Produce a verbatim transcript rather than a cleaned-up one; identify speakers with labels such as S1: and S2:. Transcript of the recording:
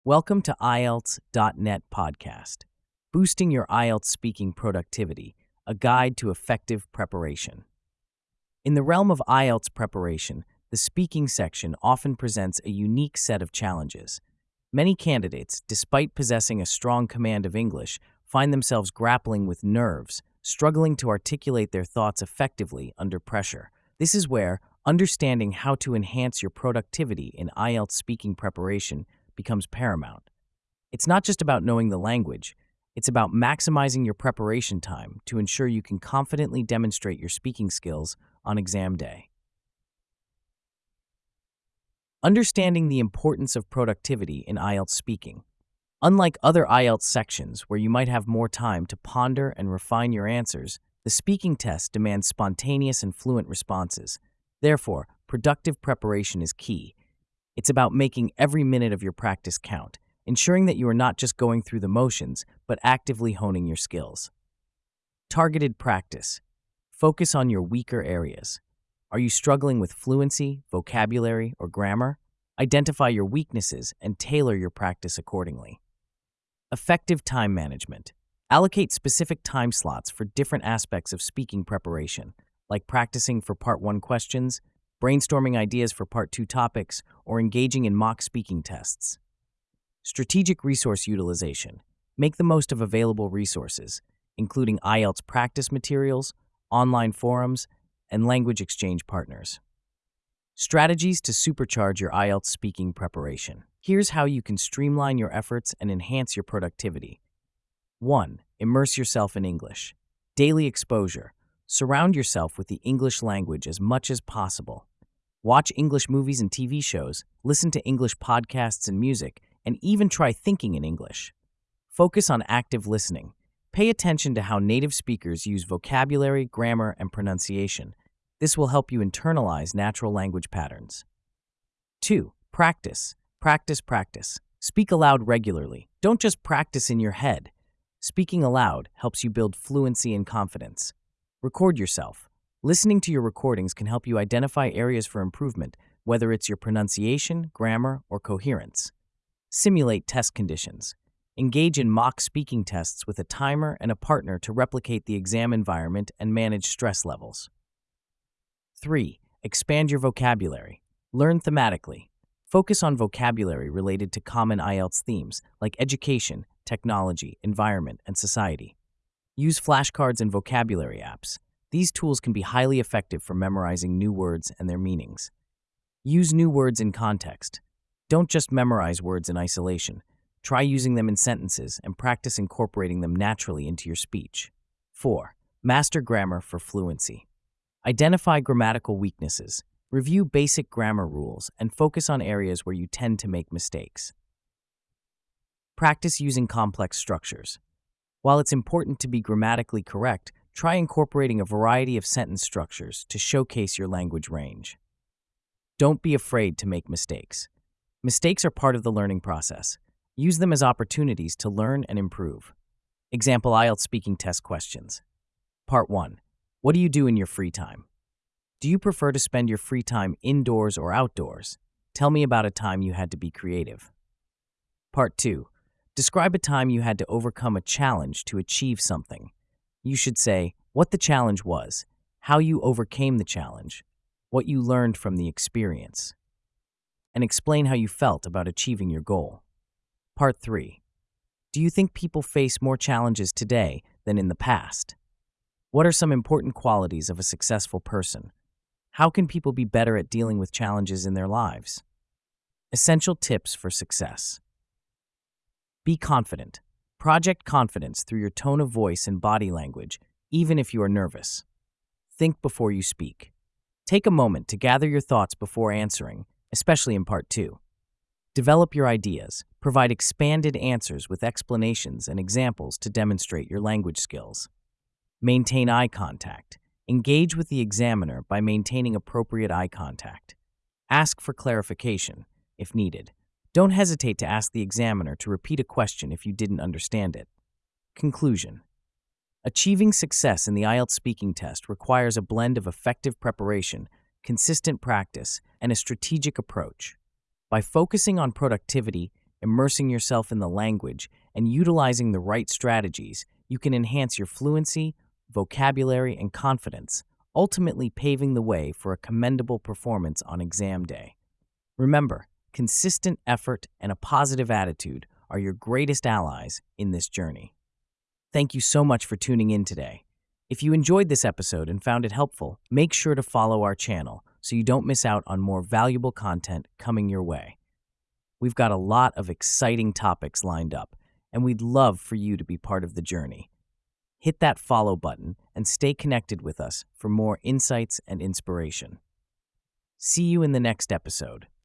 S1: Welcome to I E L T S dot net podcast, Boosting Your I E L T S Speaking Productivity, a guide to effective preparation. In the realm of I E L T S preparation, the speaking section often presents a unique set of challenges. Many candidates, despite possessing a strong command of English, find themselves grappling with nerves, struggling to articulate their thoughts effectively under pressure. This is where understanding how to enhance your productivity in I E L T S speaking preparation becomes paramount. It's not just about knowing the language, it's about maximizing your preparation time to ensure you can confidently demonstrate your speaking skills on exam day. Understanding the importance of productivity in I E L T S speaking. Unlike other I E L T S sections where you might have more time to ponder and refine your answers, the speaking test demands spontaneous and fluent responses. Therefore, productive preparation is key. It's about making every minute of your practice count, ensuring that you are not just going through the motions, but actively honing your skills. Targeted practice. Focus on your weaker areas. Are you struggling with fluency, vocabulary, or grammar? Identify your weaknesses and tailor your practice accordingly. Effective time management. Allocate specific time slots for different aspects of speaking preparation, like practicing for Part one questions, brainstorming ideas for Part two topics, or engaging in mock speaking tests. Strategic resource utilization. Make the most of available resources, including I E L T S practice materials, online forums, and language exchange partners. Strategies to supercharge your I E L T S speaking preparation. Here's how you can streamline your efforts and enhance your productivity. one. Immerse yourself in English. Daily exposure. Surround yourself with the English language as much as possible. Watch English movies and T V shows, listen to English podcasts and music, and even try thinking in English. Focus on active listening. Pay attention to how native speakers use vocabulary, grammar, and pronunciation. This will help you internalize natural language patterns. two. Practice. Practice, practice. Speak aloud regularly. Don't just practice in your head. Speaking aloud helps you build fluency and confidence. Record yourself. Listening to your recordings can help you identify areas for improvement, whether it's your pronunciation, grammar, or coherence. Simulate test conditions. Engage in mock speaking tests with a timer and a partner to replicate the exam environment and manage stress levels. three. Expand your vocabulary. Learn thematically. Focus on vocabulary related to common I E L T S themes like education, technology, environment, and society. Use flashcards and vocabulary apps. These tools can be highly effective for memorizing new words and their meanings. Use new words in context. Don't just memorize words in isolation. Try using them in sentences and practice incorporating them naturally into your speech. four. Master grammar for fluency. Identify grammatical weaknesses. Review basic grammar rules and focus on areas where you tend to make mistakes. Practice using complex structures. While it's important to be grammatically correct, try incorporating a variety of sentence structures to showcase your language range. Don't be afraid to make mistakes. Mistakes are part of the learning process. Use them as opportunities to learn and improve. Example I E L T S speaking test questions. Part one. What do you do in your free time? Do you prefer to spend your free time indoors or outdoors? Tell me about a time you had to be creative. Part two. Describe a time you had to overcome a challenge to achieve something. You should say what the challenge was, how you overcame the challenge, what you learned from the experience, and explain how you felt about achieving your goal. Part three. Do you think people face more challenges today than in the past? What are some important qualities of a successful person? How can people be better at dealing with challenges in their lives? Essential tips for success. Be confident. Project confidence through your tone of voice and body language, even if you are nervous. Think before you speak. Take a moment to gather your thoughts before answering, especially in Part two. Develop your ideas. Provide expanded answers with explanations and examples to demonstrate your language skills. Maintain eye contact. Engage with the examiner by maintaining appropriate eye contact. Ask for clarification, if needed. Don't hesitate to ask the examiner to repeat a question if you didn't understand it. Conclusion. Achieving success in the I E L T S speaking test requires a blend of effective preparation, consistent practice, and a strategic approach. By focusing on productivity, immersing yourself in the language, and utilizing the right strategies, you can enhance your fluency, vocabulary, and confidence, ultimately paving the way for a commendable performance on exam day. Remember, consistent effort and a positive attitude are your greatest allies in this journey. Thank you so much for tuning in today. If you enjoyed this episode and found it helpful, make sure to follow our channel so you don't miss out on more valuable content coming your way. We've got a lot of exciting topics lined up, and we'd love for you to be part of the journey. Hit that follow button and stay connected with us for more insights and inspiration. See you in the next episode.